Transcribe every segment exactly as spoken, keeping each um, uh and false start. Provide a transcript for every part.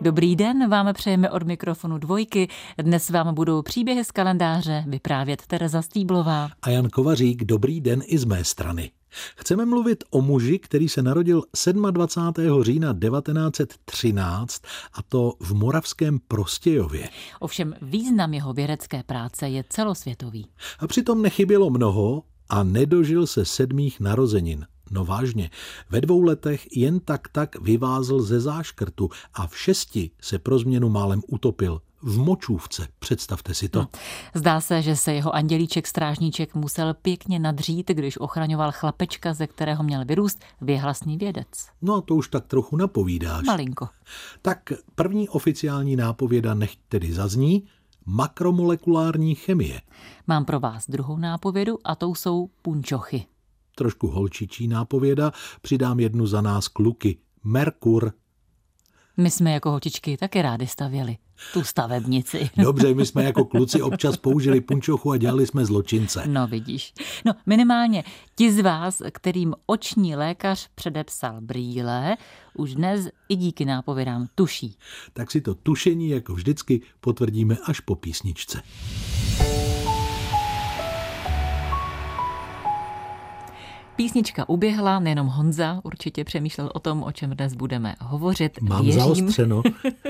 Dobrý den, vám přejeme od mikrofonu Dvojky. Dnes vám budou příběhy z kalendáře vyprávět Tereza Stýblová a Jan Kovařík. Dobrý den i z mé strany. Chceme mluvit o muži, který se narodil dvacátého sedmého října devatenáct set třináct, a to v moravském Prostějově. Ovšem význam jeho vědecké práce je celosvětový. A přitom nechybělo mnoho a nedožil se sedmých narozenin. No vážně, ve dvou letech jen tak tak vyvázl ze záškrtu a v šesti se pro změnu málem utopil. V močůvce, představte si to. Hm. Zdá se, že se jeho andělíček strážníček musel pěkně nadřít, když ochraňoval chlapečka, ze kterého měl vyrůst věhlasný vědec. No a to už tak trochu napovídáš. Malinko. Tak první oficiální nápověda nechť tedy zazní: makromolekulární chemie. Mám pro vás druhou nápovědu a tou jsou punčochy. Trošku holčičí nápověda, přidám jednu za nás kluky. Merkur. My jsme jako holčičky taky rádi stavěli tu stavebnici. Dobře, my jsme jako kluci občas použili punčochu a dělali jsme zločince. No vidíš. No minimálně ti z vás, kterým oční lékař předepsal brýle, už dnes i díky nápovědám tuší. Tak si to tušení jako vždycky potvrdíme až po písničce. Písnička uběhla, nejenom Honza určitě přemýšlel o tom, o čem dnes budeme hovořit. Mám Věřím, zaostřeno.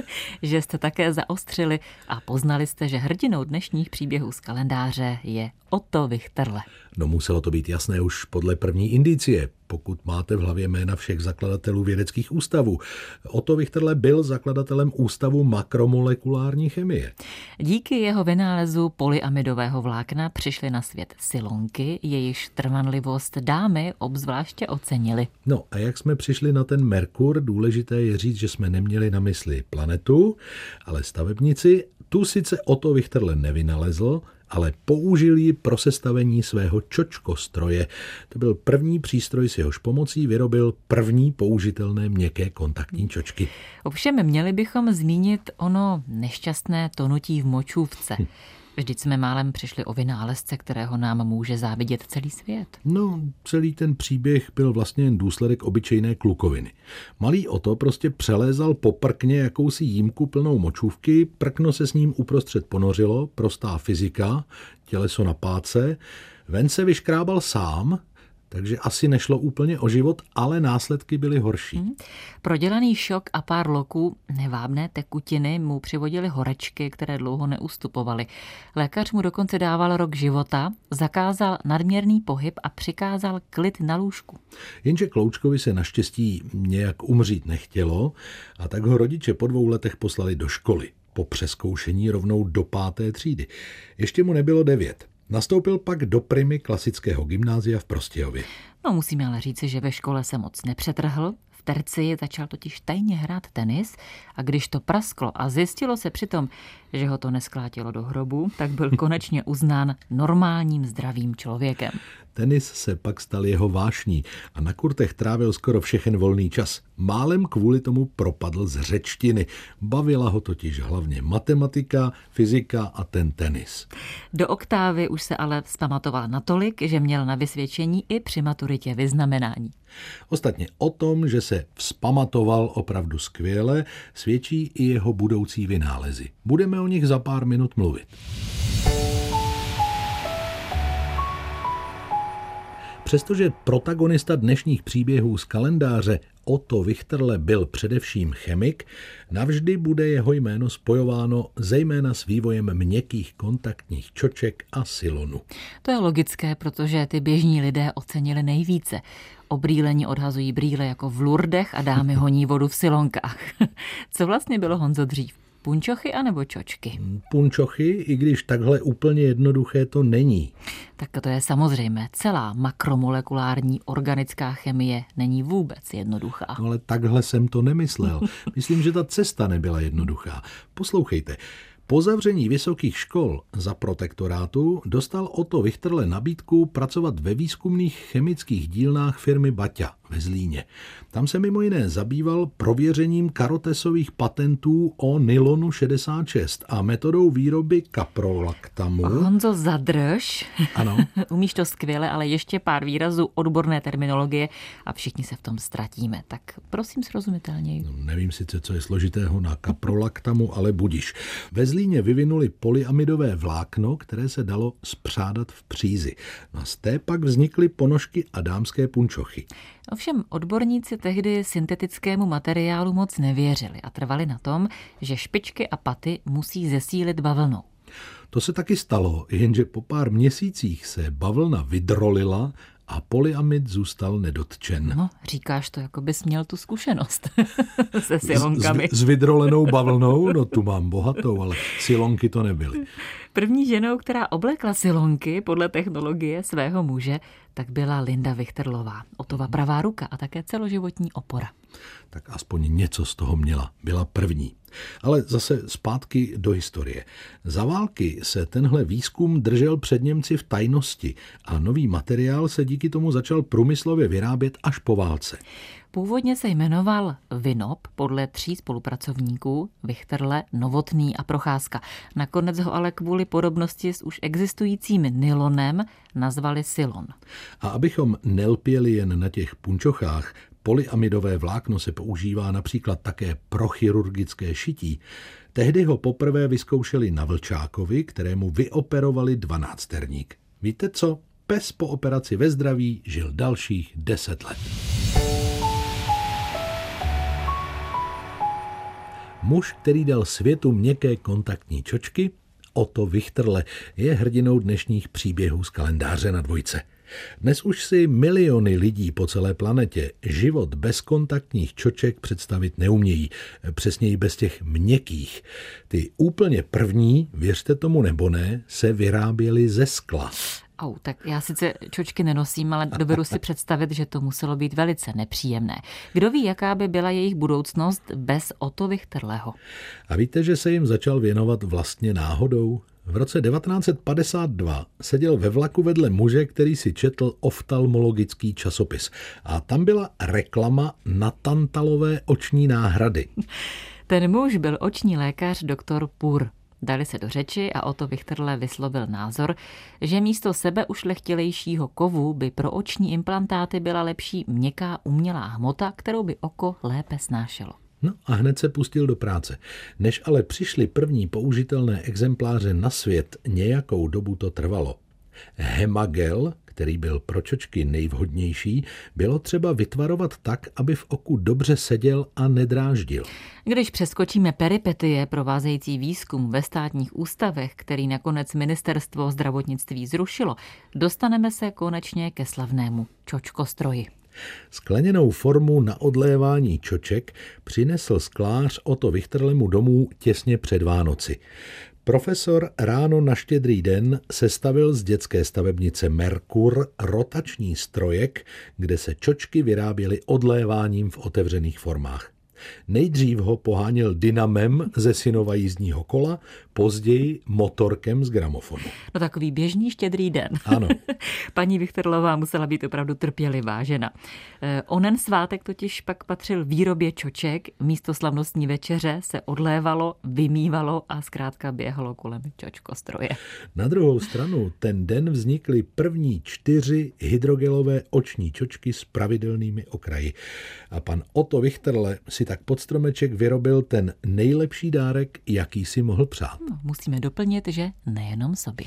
že jste také zaostřili a poznali jste, že hrdinou dnešních příběhů z kalendáře je Otto Wichterle. No muselo to být jasné už podle první indicie, pokud máte v hlavě jména všech zakladatelů vědeckých ústavů. Otto Wichterle byl zakladatelem Ústavu makromolekulární chemie. Díky jeho vynálezu polyamidového vlákna přišly na svět silonky, jejichž trvanlivost dámy obzvláště ocenily. No a jak jsme přišli na ten Merkur, důležité je říct, že jsme neměli na mysli planetu, ale stavebnici. Tu sice Otto Wichterle nevynalezl, ale použil ji pro sestavení svého čočkostroje. To byl první přístroj, s jehož pomocí vyrobil první použitelné měkké kontaktní čočky. Ovšem měli bychom zmínit ono nešťastné tonutí v močůvce. Hm. Vždyť jsme málem přišli o vynálezce, kterého nám může závidět celý svět. No, celý ten příběh byl vlastně jen důsledek obyčejné klukoviny. Malý Otto prostě přelézal po prkně jakousi jímku plnou močůvky, prkno se s ním uprostřed ponořilo, prostá fyzika, těleso na páce, ven se vyškrábal sám, takže asi nešlo úplně o život, ale následky byly horší. Hmm. Prodělaný šok a pár loků nevábné tekutiny mu přivodily horečky, které dlouho neustupovaly. Lékař mu dokonce dával rok života, zakázal nadměrný pohyb a přikázal klid na lůžku. Jenže Kloučkovi se naštěstí nějak umřít nechtělo a tak ho rodiče po dvou letech poslali do školy. Po přezkoušení rovnou do páté třídy. Ještě mu nebylo devět. Nastoupil pak do primy klasického gymnázia v Prostějově. No musíme ale říci, že ve škole se moc nepřetrhl. V tercii začal totiž tajně hrát tenis a když to prasklo a zjistilo se přitom, že ho to nesklátilo do hrobu, tak byl konečně uznán normálním zdravým člověkem. Tenis se pak stal jeho vášní a na kurtech trávil skoro všechen volný čas. Málem kvůli tomu propadl z řečtiny. Bavila ho totiž hlavně matematika, fyzika a ten tenis. Do oktávy už se ale vzpamatoval natolik, že měl na vysvědčení i při maturitě vyznamenání. Ostatně o tom, že se vzpamatoval opravdu skvěle, svědčí i jeho budoucí vynálezy. Budeme o nich za pár minut mluvit. Přestože protagonista dnešních příběhů z kalendáře Otto Wichterle byl především chemik, navždy bude jeho jméno spojováno zejména s vývojem měkkých kontaktních čoček a silonu. To je logické, protože ty běžní lidé ocenili nejvíce. Obrýlení odhazují brýle jako v Lurdech a dámy honí vodu v silonkách. Co vlastně bylo, Honzo, dřív? Punčochy anebo čočky? Punčochy, i když takhle úplně jednoduché to není. Tak to je samozřejmé. Celá makromolekulární organická chemie není vůbec jednoduchá. No ale takhle jsem to nemyslel. Myslím, že ta cesta nebyla jednoduchá. Poslouchejte. Po zavření vysokých škol za protektorátu dostal Otto Wichterle nabídku pracovat ve výzkumných chemických dílnách firmy Baťa ve Zlíně. Tam se mimo jiné zabýval prověřením karotesových patentů o nylonu šedesát šest a metodou výroby kaprolaktamu. Honzo, zadrž. Ano. Umíš to skvěle, ale ještě pár výrazů odborné terminologie a všichni se v tom ztratíme. Tak prosím srozumitelněji. No, nevím sice, co je složitého na kaprolaktamu, ale budiš. Ve Zlíně vyvinuli polyamidové vlákno, které se dalo spřádat v přízi. No a z té pak vznikly ponožky a dámské punčochy. Ovšem odborníci tehdy syntetickému materiálu moc nevěřili a trvali na tom, že špičky a paty musí zesílit bavlnou. To se taky stalo, jenže po pár měsících se bavlna vydrolila a polyamid zůstal nedotčen. No, říkáš to, jako bys měl tu zkušenost se silonkami. S, s, s vydrolenou bavlnou, no tu mám bohatou, ale silonky to nebyly. První ženou, která oblekla silonky podle technologie svého muže, tak byla Linda Vichterlová, Ottova pravá ruka a také celoživotní opora. Tak aspoň něco z toho měla, byla první. Ale zase zpátky do historie. Za války se tenhle výzkum držel před Němci v tajnosti a nový materiál se díky tomu začal průmyslově vyrábět až po válce. Původně se jmenoval Vinob podle tří spolupracovníků, Vichterle, Novotný a Procházka. Nakonec ho ale kvůli podobnosti s už existujícím nylonem nazvali Silon. A abychom nelpěli jen na těch punčochách, polyamidové vlákno se používá například také pro chirurgické šití. Tehdy ho poprvé vyzkoušeli na vlčákovi, kterému vyoperovali dvanácterník. Víte co? Pes po operaci ve zdraví žil dalších deset let. Muž, který dal světu měkké kontaktní čočky, Otto Vichterle, je hrdinou dnešních příběhů z kalendáře na dvojce. Dnes už si miliony lidí po celé planetě život bez kontaktních čoček představit neumějí, přesněji bez těch měkkých. Ty úplně první, věřte tomu nebo ne, se vyráběly ze skla. Au, tak já sice čočky nenosím, ale dovedu si představit, že to muselo být velice nepříjemné. Kdo ví, jaká by byla jejich budoucnost bez Otto Vichterleho? A víte, že se jim začal věnovat vlastně náhodou? V roce devatenáct set padesát dva seděl ve vlaku vedle muže, který si četl oftalmologický časopis. A tam byla reklama na tantalové oční náhrady. Ten muž byl oční lékař doktor Pur. Dali se do řeči a Otto Vichterle vyslovil názor, že místo sebeušlechtilejšího kovu by pro oční implantáty byla lepší měkká umělá hmota, kterou by oko lépe snášelo. No a hned se pustil do práce. Než ale přišly první použitelné exempláře na svět, nějakou dobu to trvalo. Hemagel, který byl pro čočky nejvhodnější, bylo třeba vytvarovat tak, aby v oku dobře seděl a nedráždil. Když přeskočíme peripetie provázející výzkum ve státních ústavech, který nakonec ministerstvo zdravotnictví zrušilo, dostaneme se konečně ke slavnému čočkostroji. Skleněnou formu na odlévání čoček přinesl sklář Otto Vichterlemu domů těsně před Vánoci. Profesor ráno na Štědrý den sestavil z dětské stavebnice Merkur rotační strojek, kde se čočky vyráběly odléváním v otevřených formách. Nejdřív ho poháněl dynamem ze synova jízdního kola, později motorkem z gramofonu. No takový běžný Štědrý den. Ano. Paní Vichterlová musela být opravdu trpělivá žena. Onen svátek totiž pak patřil výrobě čoček, místo slavnostní večeře se odlévalo, vymývalo a zkrátka běhalo kolem čočkostroje. Na druhou stranu ten den vznikly první čtyři hydrogelové oční čočky s pravidelnými okraji. A pan Otto Vichterle si tak pod stromeček vyrobil ten nejlepší dárek, jaký si mohl přát. No, musíme doplnit, že nejenom sobě.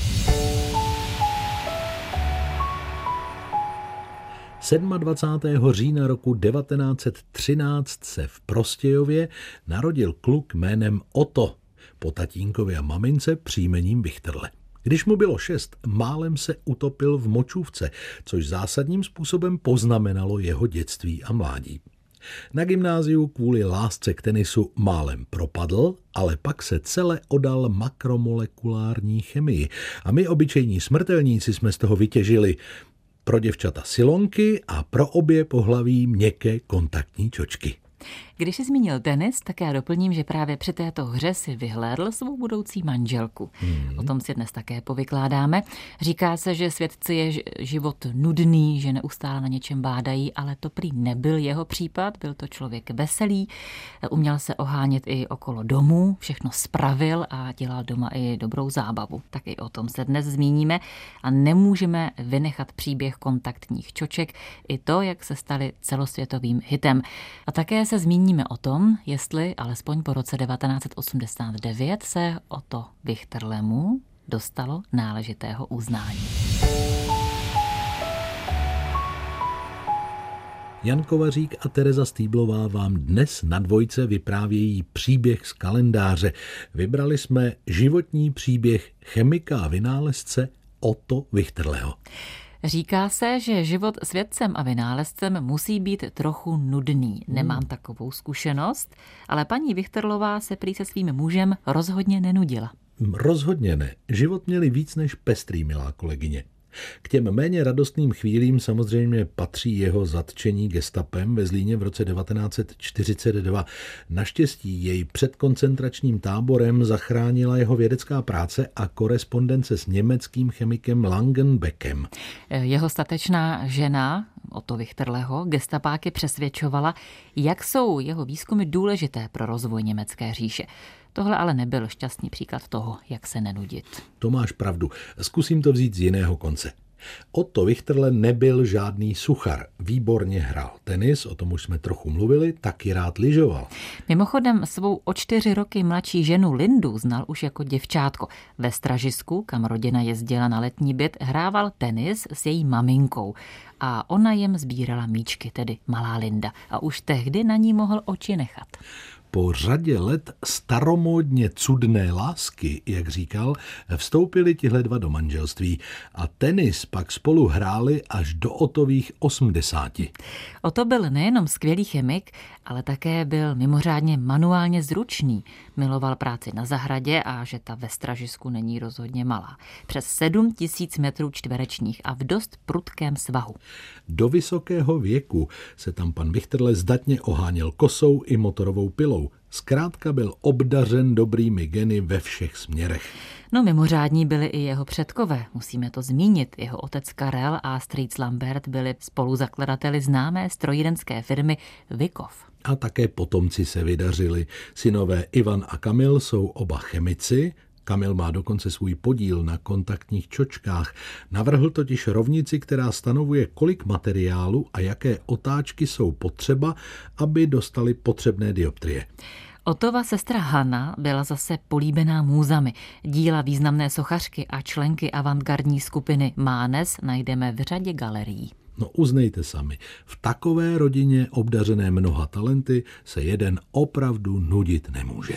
dvacátého sedmého října roku devatenáct set třináct se v Prostějově narodil kluk jménem Otto, po tatínkovi a mamince příjmením Vichterle. Když mu bylo šest, málem se utopil v močůvce, což zásadním způsobem poznamenalo jeho dětství a mládí. Na gymnáziu kvůli lásce k tenisu málem propadl, ale pak se celé odal makromolekulární chemii. A my, obyčejní smrtelníci, jsme z toho vytěžili pro děvčata silonky a pro obě pohlaví měkké kontaktní čočky. Když jsi zmínil tenis, tak já doplním, že právě při této hře si vyhlédl svou budoucí manželku. Hmm. O tom si dnes také povykládáme. Říká se, že svědci je život nudný, že neustále na něčem bádají, ale to prý nebyl jeho případ, byl to člověk veselý, uměl se ohánět i okolo domu, všechno spravil a dělal doma i dobrou zábavu. Tak i o tom se dnes zmíníme a nemůžeme vynechat příběh kontaktních čoček, i to, jak se staly celosvětovým hitem. A také se zmíníme o tom, jestli alespoň po roce devatenáct set osmdesát devět se Otto Wichterlemu dostalo náležitého uznání. Jan Kovařík a Tereza Stýblová vám dnes na Dvojce vyprávějí příběh z kalendáře. Vybrali jsme životní příběh chemika a vynálezce Otto Wichterleho. Říká se, že život s vědcem a vynálezcem musí být trochu nudný. Nemám hmm. takovou zkušenost, ale paní Wichterlová se prý se svým mužem rozhodně nenudila. Rozhodně ne. Život měli víc než pestrý, milá kolegyně. K těm méně radostným chvílím samozřejmě patří jeho zatčení gestapem ve Zlíně v roce devatenáct set čtyřicet dva. Naštěstí jej před koncentračním táborem zachránila jeho vědecká práce a korespondence s německým chemikem Langenbeckem. Jeho statečná žena, Otto Wichterleho, gestapáky přesvědčovala, jak jsou jeho výzkumy důležité pro rozvoj německé říše. Tohle ale nebyl šťastný příklad toho, jak se nenudit. To máš pravdu. Zkusím to vzít z jiného konce. Otto Wichterle nebyl žádný suchar. Výborně hrál tenis, o tom už jsme trochu mluvili, taky rád lyžoval. Mimochodem svou o čtyři roky mladší ženu Lindu znal už jako děvčátko. Ve Stražisku, kam rodina jezdila na letní byt, hrával tenis s její maminkou. A ona jim sbírala míčky, tedy malá Linda. A už tehdy na ní mohl oči nechat. Po řadě let staromódně cudné lásky, jak říkal, vstoupili tihle dva do manželství a tenis pak spolu hráli až do Ottových osmdesáti. Otto byl nejenom skvělý chemik, ale také byl mimořádně manuálně zručný. Miloval práci na zahradě a že ta ve Stražisku není rozhodně malá. Přes sedm tisíc metrů čtverečních a v dost prudkém svahu. Do vysokého věku se tam pan Wichterle zdatně oháněl kosou i motorovou pilou. Zkrátka byl obdařen dobrými geny ve všech směrech. No mimořádní byli i jeho předkové, musíme to zmínit. Jeho otec Karel a strýc Lambert byli spoluzakladateli známé strojírenské firmy Vikov. A také potomci se vydařili. Synové Ivan a Kamil jsou oba chemici. Kamil má dokonce svůj podíl na kontaktních čočkách. Navrhl totiž rovnici, která stanovuje, kolik materiálu a jaké otáčky jsou potřeba, aby dostali potřebné dioptrie. Ottova sestra Hanna byla zase políbená můzami. Díla významné sochařky a členky avantgardní skupiny Mánes najdeme v řadě galerií. No uznejte sami, v takové rodině obdařené mnoha talenty se jeden opravdu nudit nemůže.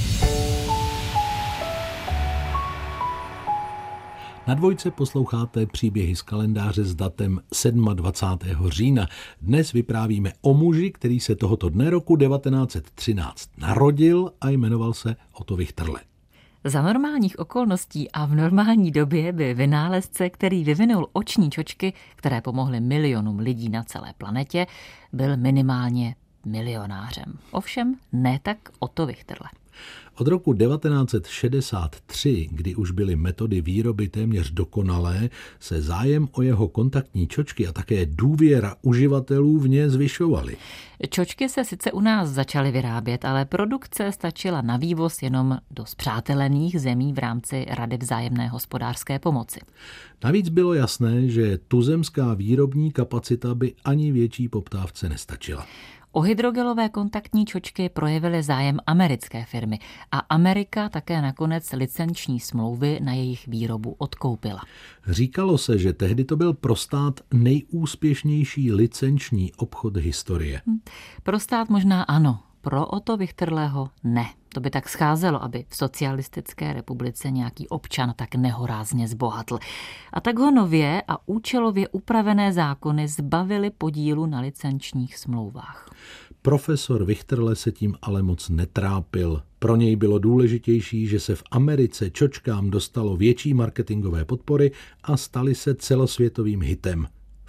Na Dvojce posloucháte příběhy z kalendáře s datem dvacátého sedmého října. Dnes vyprávíme o muži, který se tohoto dne roku devatenáct set třináct narodil a jmenoval se Otto Wichterle. Za normálních okolností a v normální době by vynálezce, který vyvinul oční čočky, které pomohly milionům lidí na celé planetě, byl minimálně milionářem. Ovšem ne tak Otto Wichterle. Od roku devatenáct set šedesát tři, kdy už byly metody výroby téměř dokonalé, se zájem o jeho kontaktní čočky a také důvěra uživatelů v ně zvyšovaly. Čočky se sice u nás začaly vyrábět, ale produkce stačila na vývoz jenom do spřátelených zemí v rámci Rady vzájemné hospodářské pomoci. Navíc bylo jasné, že tuzemská výrobní kapacita by ani větší poptávce nestačila. O hydrogelové kontaktní čočky projevily zájem americké firmy a Amerika také nakonec licenční smlouvy na jejich výrobu odkoupila. Říkalo se, že tehdy to byl pro stát nejúspěšnější licenční obchod historie. Hm, pro stát možná ano, pro Otto Wichterleho ne. To by tak scházelo, aby v socialistické republice nějaký občan tak nehorázně zbohatl. A tak ho nově a účelově upravené zákony zbavily podílu na licenčních smlouvách. Profesor Wichterle se tím ale moc netrápil. Pro něj bylo důležitější, že se v Americe čočkám dostalo větší marketingové podpory a staly se celosvětovým hitem.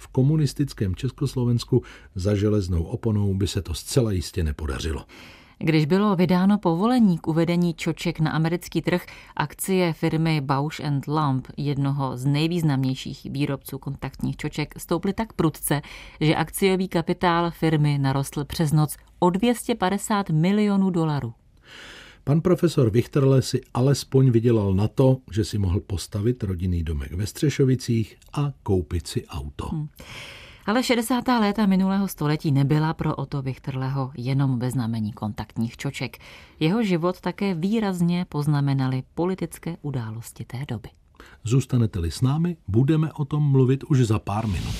V komunistickém Československu za železnou oponou by se to zcela jistě nepodařilo. Když bylo vydáno povolení k uvedení čoček na americký trh, akcie firmy Bausch and Lomb, jednoho z nejvýznamnějších výrobců kontaktních čoček, stouply tak prudce, že akciový kapitál firmy narostl přes noc o dvě stě padesát milionů dolarů. Pan profesor Wichterle si alespoň vydělal na to, že si mohl postavit rodinný domek ve Střešovicích a koupit si auto. Hmm. Ale šedesátá léta minulého století nebyla pro Otto Wichterleho jenom ve znamení kontaktních čoček. Jeho život také výrazně poznamenaly politické události té doby. Zůstanete-li s námi, budeme o tom mluvit už za pár minut.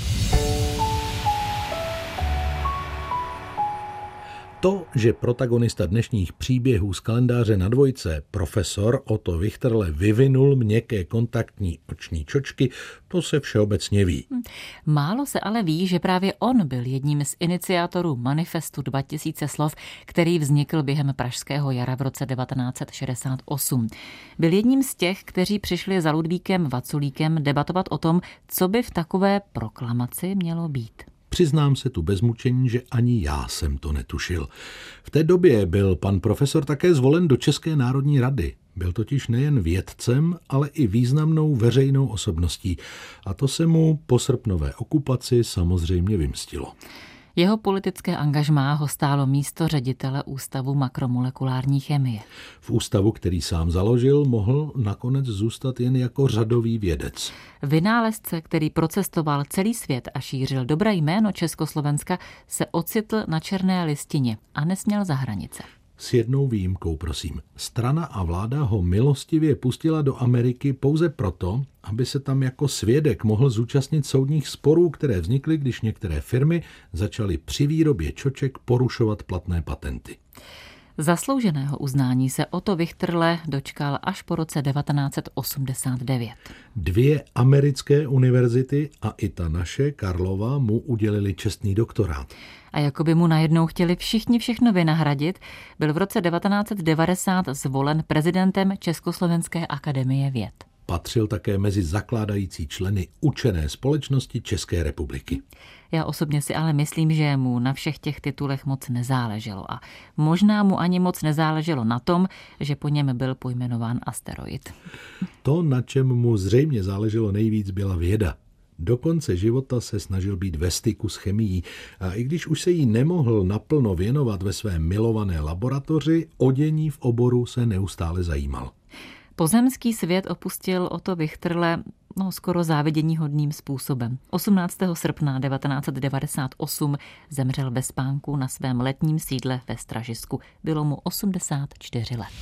To, že protagonista dnešních příběhů z kalendáře na dvojce, profesor Otto Wichterle, vyvinul měkké kontaktní oční čočky, to se všeobecně ví. Málo se ale ví, že právě on byl jedním z iniciátorů manifestu dva tisíce slov, který vznikl během pražského jara v roce devatenáct set šedesát osm. Byl jedním z těch, kteří přišli za Ludvíkem Vaculíkem debatovat o tom, co by v takové proklamaci mělo být. Přiznám se tu bez mučení, že ani já jsem to netušil. V té době byl pan profesor také zvolen do České národní rady. Byl totiž nejen vědcem, ale i významnou veřejnou osobností. A to se mu po srpnové okupaci samozřejmě vymstilo. Jeho politické angažmá ho stálo místo ředitele Ústavu makromolekulární chemie. V ústavu, který sám založil, mohl nakonec zůstat jen jako řadový vědec. Vynálezce, který procestoval celý svět a šířil dobré jméno Československa, se ocitl na černé listině a nesměl za hranice. S jednou výjimkou, prosím. Strana a vláda ho milostivě pustila do Ameriky pouze proto, aby se tam jako svědek mohl zúčastnit soudních sporů, které vznikly, když některé firmy začaly při výrobě čoček porušovat platné patenty. Zaslouženého uznání se Otto Wichterle dočkal až po roce devatenáct set osmdesát devět. Dvě americké univerzity a i ta naše, Karlova, mu udělili čestný doktorát. A jako by mu najednou chtěli všichni všechno vynahradit, byl v roce devatenáct set devadesát zvolen prezidentem Československé akademie věd. Patřil také mezi zakládající členy učené společnosti České republiky. Já osobně si ale myslím, že mu na všech těch titulech moc nezáleželo a možná mu ani moc nezáleželo na tom, že po něm byl pojmenován asteroid. To, na čem mu zřejmě záleželo nejvíc, byla věda. Do konce života se snažil být ve styku s chemií a i když už se jí nemohl naplno věnovat ve své milované laboratoři, o dění v oboru se neustále zajímal. Pozemský svět opustil Otto Wichterle no, skoro záviděníhodným způsobem. osmnáctého srpna devatenáct set devadesát osm zemřel bez spánku na svém letním sídle ve Stražisku. Bylo mu osmdesát čtyři let.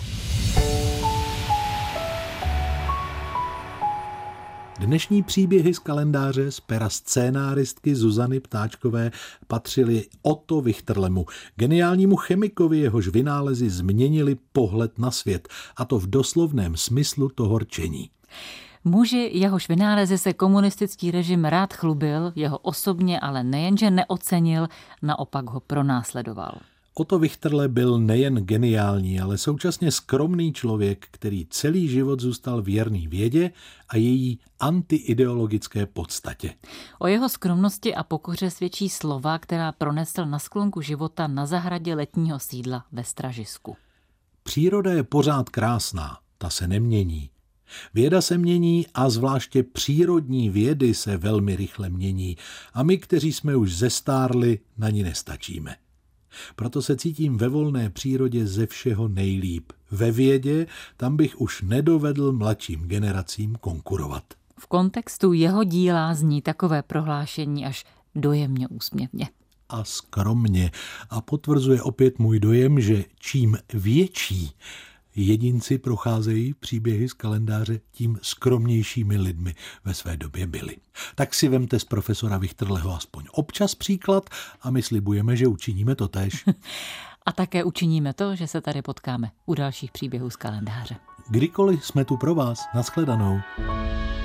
Dnešní příběhy z kalendáře z pera scénáristky Zuzany Ptáčkové patřily Otto Wichterlemu, geniálnímu chemikovi, jehož vynálezy změnili pohled na svět, a to v doslovném smyslu toho rčení. Muži, jehož vynálezy se komunistický režim rád chlubil, jeho osobně ale nejenže neocenil, naopak ho pronásledoval. Otto Wichterle byl nejen geniální, ale současně skromný člověk, který celý život zůstal věrný vědě a její antiideologické podstatě. O jeho skromnosti a pokoře svědčí slova, která pronesl na sklonku života na zahradě letního sídla ve Stražisku. Příroda je pořád krásná, ta se nemění. Věda se mění a zvláště přírodní vědy se velmi rychle mění a my, kteří jsme už zestárli, na ní nestačíme. Proto se cítím ve volné přírodě ze všeho nejlíp. Ve vědě tam bych už nedovedl mladším generacím konkurovat. V kontextu jeho díla zní takové prohlášení až dojemně úsměvně. A skromně. A potvrzuje opět můj dojem, že čím větší jedinci procházejí příběhy z kalendáře, tím skromnějšími lidmi ve své době byli. Tak si vemte z profesora Wichterleho aspoň občas příklad a my slibujeme, že učiníme to též. A také učiníme to, že se tady potkáme u dalších příběhů z kalendáře. Kdykoliv jsme tu pro vás. Nashledanou.